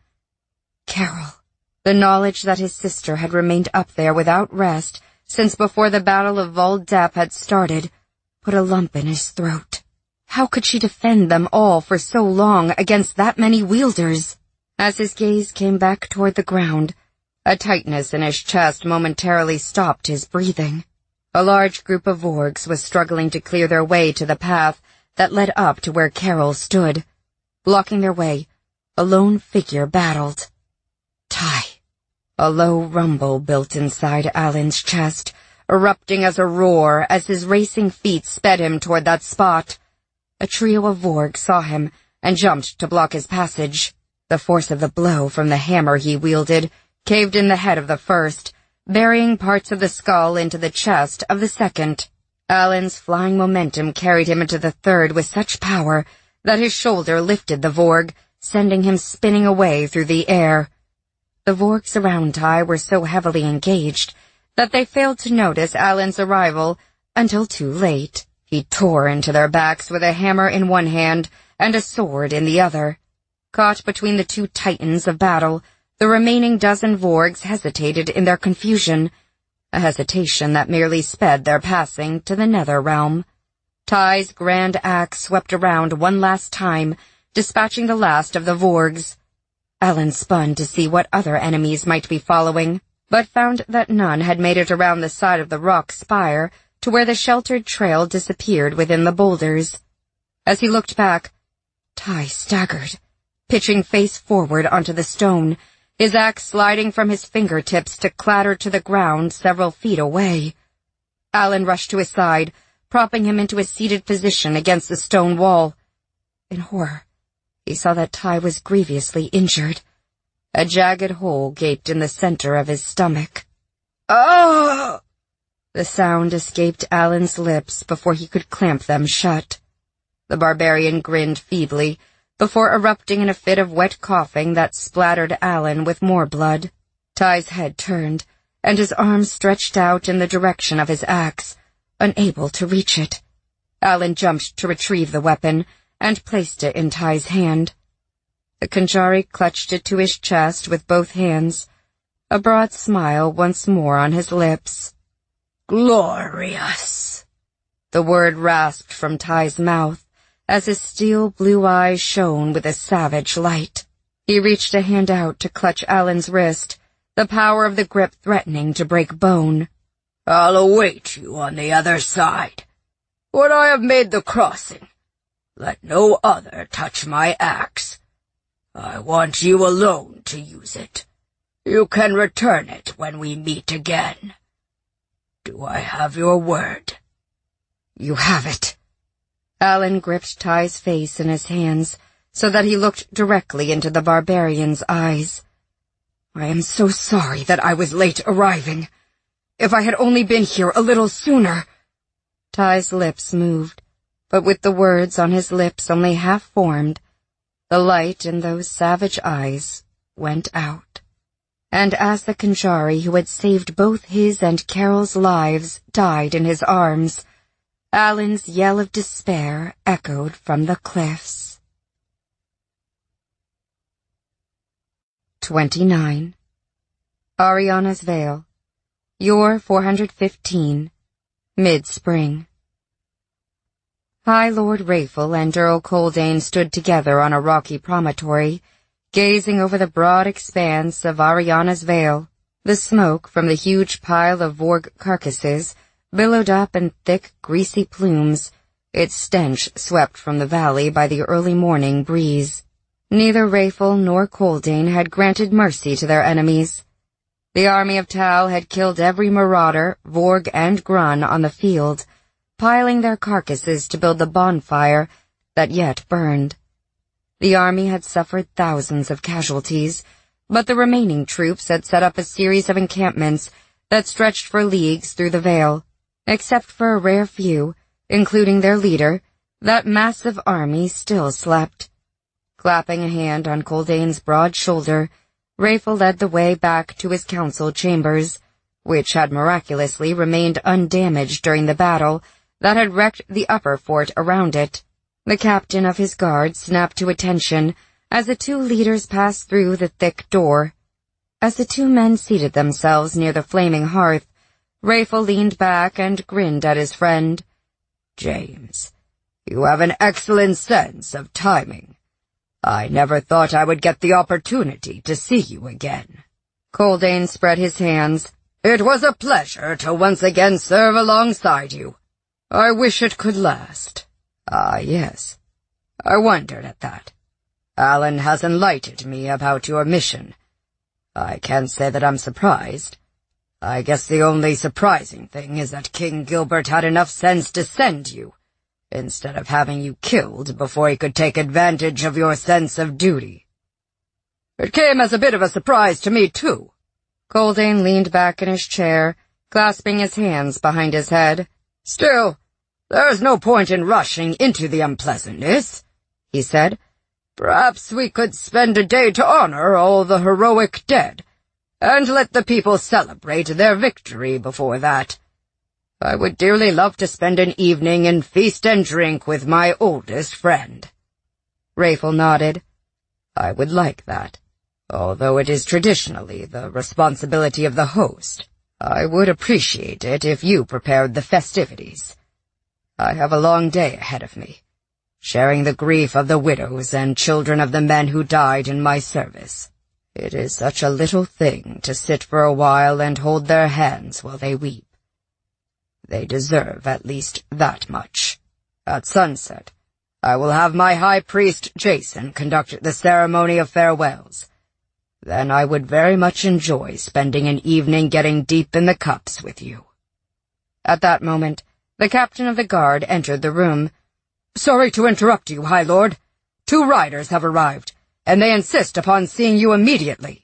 Carol. The knowledge that his sister had remained up there without rest since before the Battle of Voldep had started put a lump in his throat. How could she defend them all for so long against that many wielders? As his gaze came back toward the ground, a tightness in his chest momentarily stopped his breathing. A large group of Vorgs was struggling to clear their way to the path that led up to where Carol stood. Blocking their way, a lone figure battled. Ty. A low rumble built inside Alan's chest, erupting as a roar as his racing feet sped him toward that spot. A trio of Vorg saw him and jumped to block his passage. The force of the blow from the hammer he wielded caved in the head of the first, burying parts of the skull into the chest of the second. Alan's flying momentum carried him into the third with such power that his shoulder lifted the Vorg, sending him spinning away through the air. The Vorgs around Ty were so heavily engaged that they failed to notice Alan's arrival until too late. He tore into their backs with a hammer in one hand and a sword in the other. Caught between the two titans of battle, the remaining dozen Vorgs hesitated in their confusion, a hesitation that merely sped their passing to the nether realm. Ty's grand axe swept around one last time, dispatching the last of the Vorgs. Alan spun to see what other enemies might be following, but found that none had made it around the side of the rock spire to where the sheltered trail disappeared within the boulders. As he looked back, Ty staggered, pitching face forward onto the stone, his axe sliding from his fingertips to clatter to the ground several feet away. Alan rushed to his side, propping him into a seated position against the stone wall. In horror, he saw that Ty was grievously injured. A jagged hole gaped in the center of his stomach. "Oh!" The sound escaped Alan's lips before he could clamp them shut. The barbarian grinned feebly, before erupting in a fit of wet coughing that splattered Alan with more blood. Ty's head turned, and his arms stretched out in the direction of his axe, unable to reach it. Alan jumped to retrieve the weapon, and placed it in Ty's hand. The Khanjari clutched it to his chest with both hands, a broad smile once more on his lips. "Glorious!" The word rasped from Ty's mouth, as his steel blue eyes shone with a savage light. He reached a hand out to clutch Alan's wrist, the power of the grip threatening to break bone. "I'll await you on the other side. When I have made the crossing, let no other touch my axe. I want you alone to use it. You can return it when we meet again. Do I have your word?" "You have it." Alan gripped Ty's face in his hands so that he looked directly into the barbarian's eyes. "I am so sorry that I was late arriving. If I had only been here a little sooner." Ty's lips moved, but with the words on his lips only half formed, the light in those savage eyes went out. And as the Khanjari who had saved both his and Carol's lives died in his arms, Alan's yell of despair echoed from the cliffs. Twenty-nine. Ariana's Vale. Yor four hundred fifteen. Mid-spring. High Lord Raefel and Earl Coldane stood together on a rocky promontory, gazing over the broad expanse of Ariana's Vale. The smoke from the huge pile of Vorg carcasses billowed up in thick, greasy plumes, its stench swept from the valley by the early morning breeze. Neither Raefel nor Coldane had granted mercy to their enemies. The army of Tal had killed every marauder, Vorg and Grun on the field, piling their carcasses to build the bonfire that yet burned. The army had suffered thousands of casualties, but the remaining troops had set up a series of encampments that stretched for leagues through the vale. Except for a rare few, including their leader, that massive army still slept. Clapping a hand on Coldane's broad shoulder, Raefel led the way back to his council chambers, which had miraculously remained undamaged during the battle that had wrecked the upper fort around it. The captain of his guard snapped to attention as the two leaders passed through the thick door. As the two men seated themselves near the flaming hearth, Raefel leaned back and grinned at his friend. James, you have an excellent sense of timing. I never thought I would get the opportunity to see you again. Coldane spread his hands. It was a pleasure to once again serve alongside you. I wish it could last. Ah, yes. I wondered at that. Alan has enlightened me about your mission. I can't say that I'm surprised. I guess the only surprising thing is that King Gilbert had enough sense to send you, instead of having you killed before he could take advantage of your sense of duty. It came as a bit of a surprise to me, too. Coldane leaned back in his chair, clasping his hands behind his head. Still, there's no point in rushing into the unpleasantness, he said. Perhaps we could spend a day to honor all the heroic dead, and let the people celebrate their victory before that. I would dearly love to spend an evening in feast and drink with my oldest friend. Raefel nodded. I would like that, although it is traditionally the responsibility of the host. I would appreciate it if you prepared the festivities. I have a long day ahead of me, sharing the grief of the widows and children of the men who died in my service. It is such a little thing to sit for a while and hold their hands while they weep. They deserve at least that much. At sunset, I will have my high priest Jason conduct the ceremony of farewells. Then I would very much enjoy spending an evening getting deep in the cups with you. At that moment, the captain of the guard entered the room. Sorry to interrupt you, High Lord. Two riders have arrived, and they insist upon seeing you immediately.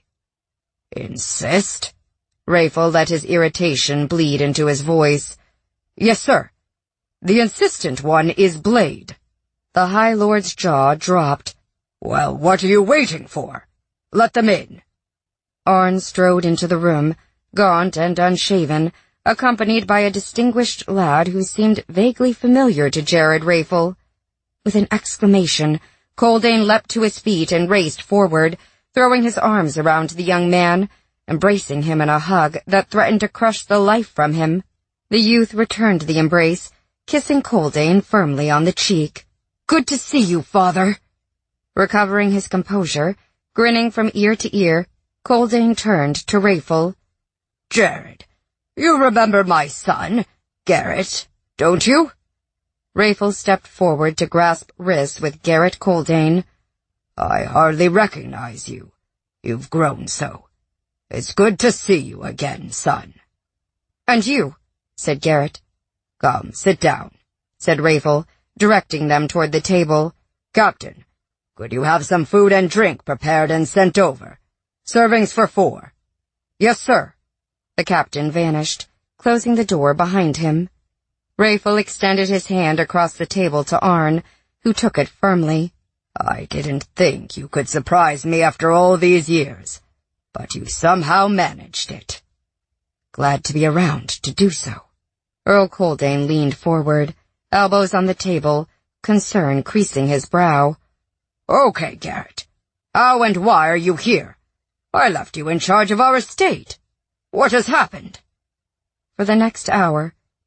Insist? Raefel let his irritation bleed into his voice. Yes, sir. The insistent one is Blade. The High Lord's jaw dropped. Well, what are you waiting for? Let them in. Arn strode into the room, gaunt and unshaven, accompanied by a distinguished lad who seemed vaguely familiar to Jared Raefel. With an exclamation, Coldane leapt to his feet and raced forward, throwing his arms around the young man, embracing him in a hug that threatened to crush the life from him. The youth returned the embrace, kissing Coldane firmly on the cheek. Good to see you, father. Recovering his composure, grinning from ear to ear, Coldane turned to Raefel. Jared, you remember my son, Garrett, don't you? Raefel stepped forward to grasp wrists with Garrett Coldane. I hardly recognize you. You've grown so. It's good to see you again, son. And you, said Garrett. Come, sit down, said Raefel, directing them toward the table. Captain, could you have some food and drink prepared and sent over? Servings for four. Yes, sir. The captain vanished, closing the door behind him. Raefel extended his hand across the table to Arn, who took it firmly. I didn't think you could surprise me after all these years, but you somehow managed it. Glad to be around to do so. Earl Coldane leaned forward, elbows on the table, concern creasing his brow. Okay, Garrett. How and why are you here? I left you in charge of our estate. What has happened? For the next hour,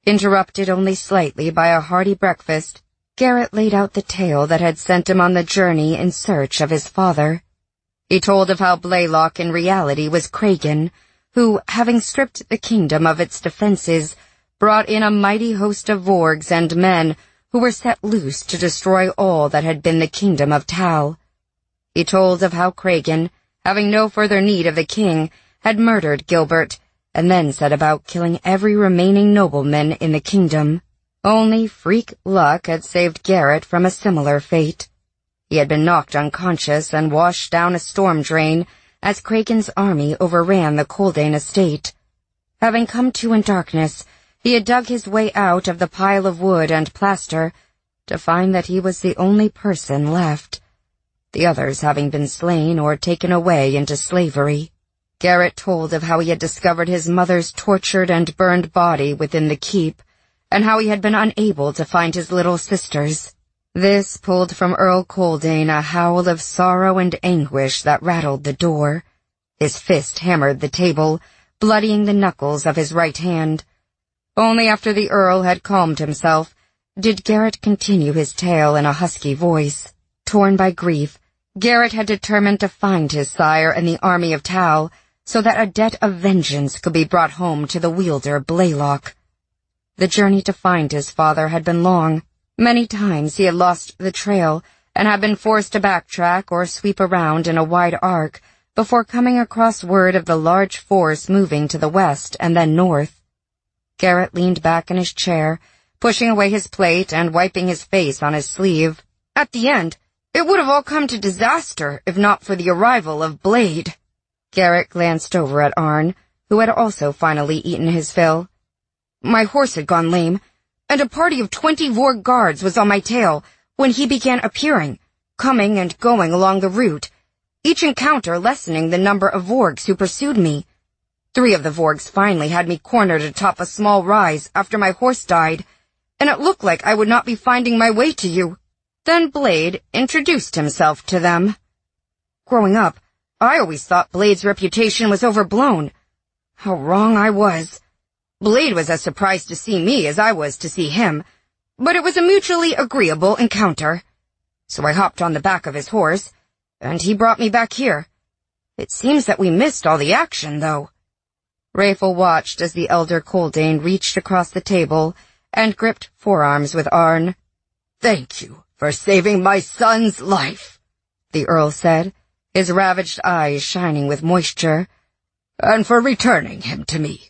Interrupted only slightly by a hearty breakfast, Garrett laid out the tale that had sent him on the journey in search of his father. He told of how Blaylock in reality was Kragan, who, having stripped the kingdom of its defenses, brought in a mighty host of Vorgs and men who were set loose to destroy all that had been the kingdom of Tal. He told of how Kragan, having no further need of the king, had murdered Gilbert, and then set about killing every remaining nobleman in the kingdom. Only freak luck had saved Garrett from a similar fate. He had been knocked unconscious and washed down a storm drain as Kragan's army overran the Koldane estate. Having come to in darkness, he had dug his way out of the pile of wood and plaster to find that he was the only person left, the others having been slain or taken away into slavery. Garrett told of how he had discovered his mother's tortured and burned body within the keep, and how he had been unable to find his little sisters. This pulled from Earl Koldane a howl of sorrow and anguish that rattled the door. His fist hammered the table, bloodying the knuckles of his right hand. Only after the Earl had calmed himself did Garrett continue his tale in a husky voice. Torn by grief, Garrett had determined to find his sire and the army of Tal, so that a debt of vengeance could be brought home to the wielder Blaylock. The journey to find his father had been long. Many times he had lost the trail and had been forced to backtrack or sweep around in a wide arc before coming across word of the large force moving to the west and then north. Garrett leaned back in his chair, pushing away his plate and wiping his face on his sleeve. At the end, it would have all come to disaster if not for the arrival of Blade. Garrett glanced over at Arn, who had also finally eaten his fill. My horse had gone lame, and a party of twenty Vorg guards was on my tail when he began appearing, coming and going along the route, each encounter lessening the number of Vorgs who pursued me. Three of the Vorgs finally had me cornered atop a small rise after my horse died, and it looked like I would not be finding my way to you. Then Blade introduced himself to them. Growing up, I always thought Blade's reputation was overblown. How wrong I was. Blade was as surprised to see me as I was to see him, but it was a mutually agreeable encounter. So I hopped on the back of his horse, and he brought me back here. It seems that we missed all the action, though. Raefel watched as the elder Koldane reached across the table and gripped forearms with Arn. Thank you for saving my son's life, the Earl said, his ravaged eyes shining with moisture, and for returning him to me.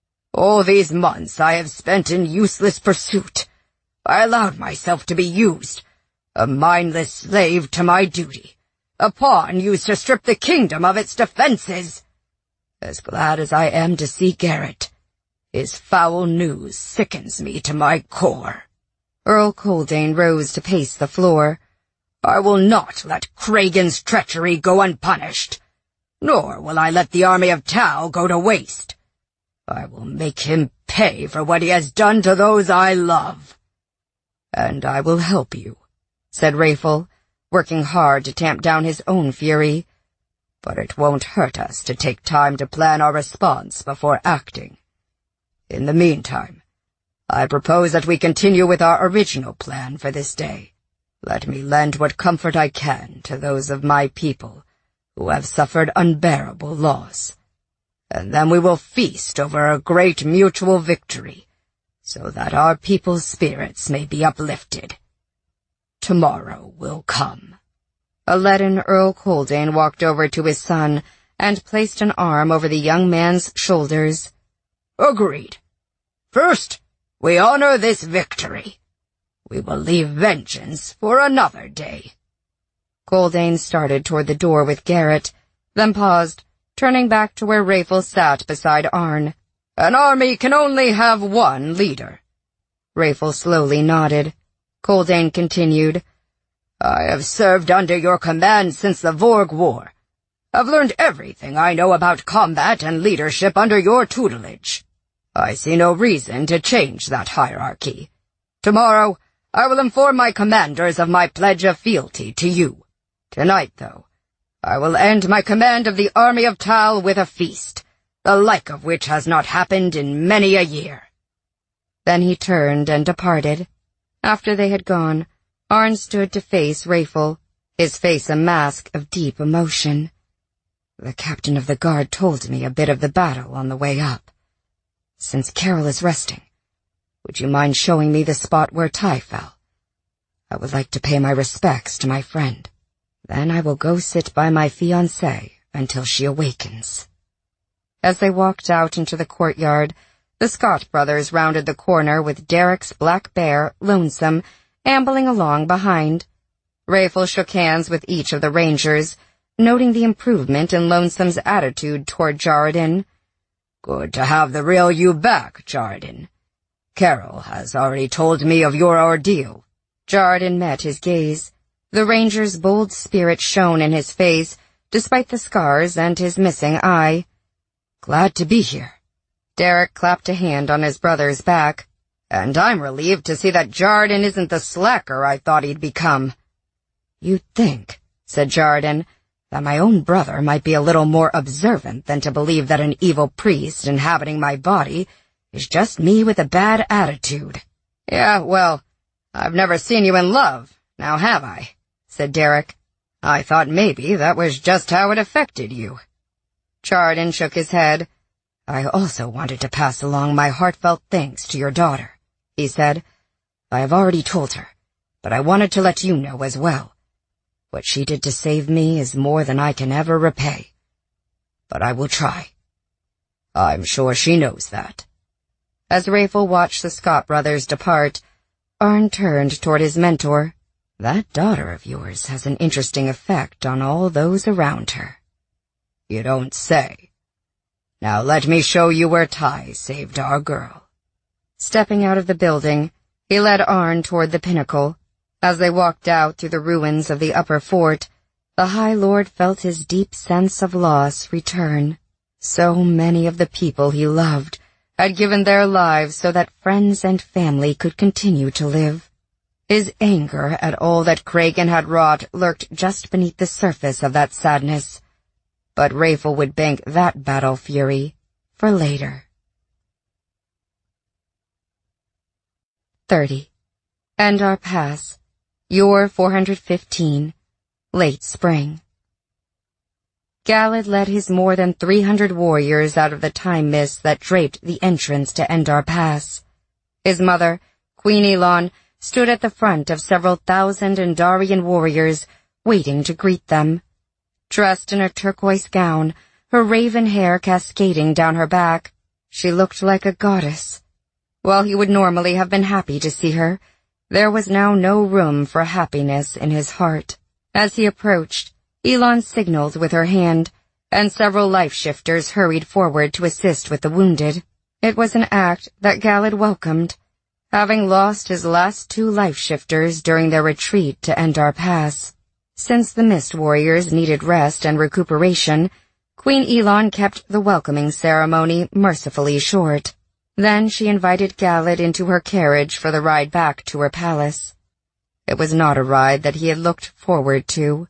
All these months I have spent in useless pursuit. I allowed myself to be used, a mindless slave to my duty, a pawn used to strip the kingdom of its defenses. As glad as I am to see Garrett, his foul news sickens me to my core. Earl Koldane rose to pace the floor. I will not let Kragan's treachery go unpunished, nor will I let the army of Tal go to waste. I will make him pay for what he has done to those I love. And I will help you, said Raefel, working hard to tamp down his own fury. But it won't hurt us to take time to plan our response before acting. In the meantime, I propose that we continue with our original plan for this day. Let me lend what comfort I can to those of my people who have suffered unbearable loss. And then we will feast over a great mutual victory, so that our people's spirits may be uplifted. Tomorrow will come. A leaden Earl Koldane walked over to his son and placed an arm over the young man's shoulders. Agreed. First, we honor this victory. We will leave vengeance for another day. Koldane started toward the door with Garrett, then paused, turning back to where Raefel sat beside Arn. An army can only have one leader. Raefel slowly nodded. Koldane continued, I have served under your command since the Vorg War. I've learned everything I know about combat and leadership under your tutelage. I see no reason to change that hierarchy. Tomorrow, I will inform my commanders of my pledge of fealty to you. Tonight, though, I will end my command of the army of Tal with a feast, the like of which has not happened in many a year. Then he turned and departed. After they had gone, Arn stood to face Raefel, his face a mask of deep emotion. The captain of the guard told me a bit of the battle on the way up. Since Carol is resting, would you mind showing me the spot where Ty fell? I would like to pay my respects to my friend. Then I will go sit by my fiancée until she awakens. As they walked out into the courtyard, the Scott brothers rounded the corner with Derek's black bear, Lonesome, ambling along behind. Raefel shook hands with each of the rangers, noting the improvement in Lonesome's attitude toward Jarden. Good to have the real you back, Jarden. Carol has already told me of your ordeal. Jarden met his gaze. The ranger's bold spirit shone in his face, despite the scars and his missing eye. Glad to be here. Derek clapped a hand on his brother's back. And I'm relieved to see that Jarden isn't the slacker I thought he'd become. You'd think, said Jarden, that my own brother might be a little more observant than to believe that an evil priest inhabiting my body is just me with a bad attitude. Yeah, well, I've never seen you in love, now have I? Said Derek. I thought maybe that was just how it affected you. Jarden shook his head. I also wanted to pass along my heartfelt thanks to your daughter, he said. I have already told her, but I wanted to let you know as well. What she did to save me is more than I can ever repay. But I will try. I'm sure she knows that. As Raefel watched the Scott brothers depart, Arn turned toward his mentor. That daughter of yours has an interesting effect on all those around her. You don't say. Now let me show you where Ty saved our girl. Stepping out of the building, he led Arn toward the pinnacle. As they walked out through the ruins of the upper fort, the High Lord felt his deep sense of loss return. So many of the people he loved had given their lives so that friends and family could continue to live. His anger at all that Kragan had wrought lurked just beneath the surface of that sadness. But Raefel would bank that battle fury for later. thirty. Endar Pass. Yor four hundred fifteen. Late spring. Galad led his more than three hundred warriors out of the time mist that draped the entrance to Endar Pass. His mother, Queen Elon, stood at the front of several thousand Endarian warriors, waiting to greet them. Dressed in a turquoise gown, her raven hair cascading down her back, she looked like a goddess. While he would normally have been happy to see her, there was now no room for happiness in his heart. As he approached, Elon signaled with her hand, and several life-shifters hurried forward to assist with the wounded. It was an act that Galad welcomed. Having lost his last two life-shifters during their retreat to Endar Pass. Since the Mist Warriors needed rest and recuperation, Queen Elon kept the welcoming ceremony mercifully short. Then she invited Galad into her carriage for the ride back to her palace. It was not a ride that he had looked forward to.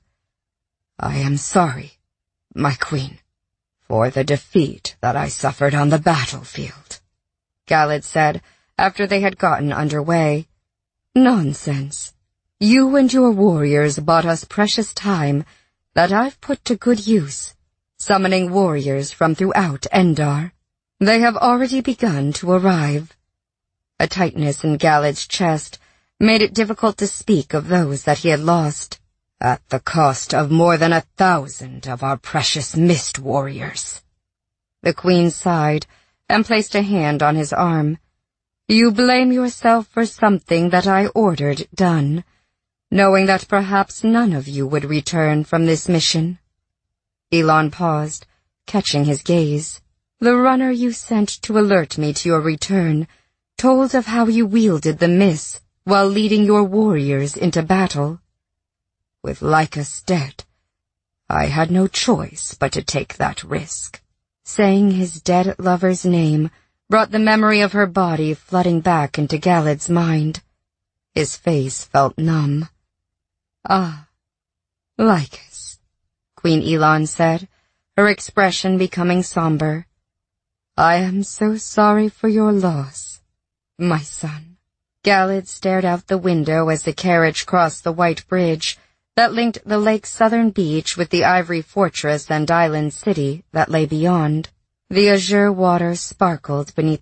I am sorry, my queen, for the defeat that I suffered on the battlefield, Galad said after they had gotten underway. Nonsense. You and your warriors bought us precious time that I've put to good use, summoning warriors from throughout Endar. They have already begun to arrive. A tightness in Galad's chest made it difficult to speak of those that he had lost, at the cost of more than a thousand of our precious mist warriors. The queen sighed and placed a hand on his arm. You blame yourself for something that I ordered done, knowing that perhaps none of you would return from this mission. Elon paused, catching his gaze. The runner you sent to alert me to your return told of how you wielded the Miss while leading your warriors into battle. With Lycus dead, I had no choice but to take that risk. Saying his dead lover's name brought the memory of her body flooding back into Galad's mind. His face felt numb. Ah, Lycus, Queen Elon said, her expression becoming somber. I am so sorry for your loss. my son. Galad stared out the window as the carriage crossed the white bridge that linked the lake's southern beach with the ivory fortress and island city that lay beyond. The azure water sparkled beneath